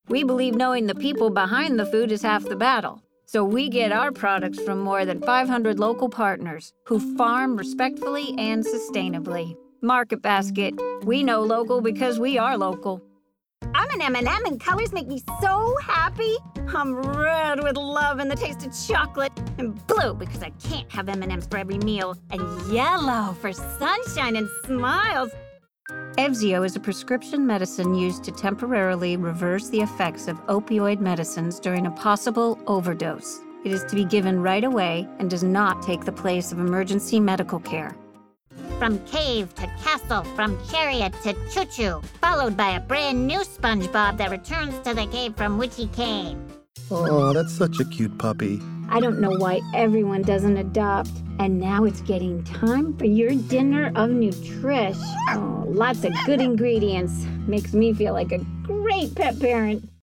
We believe knowing the people behind the food is half the battle. So we get our products from more than 500 local partners who farm respectfully and sustainably. Market Basket. We know local because we are local. I'm an M&M and colors make me so happy. I'm red with love and the taste of chocolate. And blue because I can't have M&Ms for every meal. And yellow for sunshine and smiles. Evzio is a prescription medicine used to temporarily reverse the effects of opioid medicines during a possible overdose. It is to be given right away and does not take the place of emergency medical care. From cave to castle, from chariot to choo-choo, followed by a brand new SpongeBob that returns to the cave from which he came. Oh, that's such a cute puppy. I don't know why everyone doesn't adopt. And now it's getting time for your dinner of Nutrish. Oh, lots of good ingredients. Makes me feel like a great pet parent.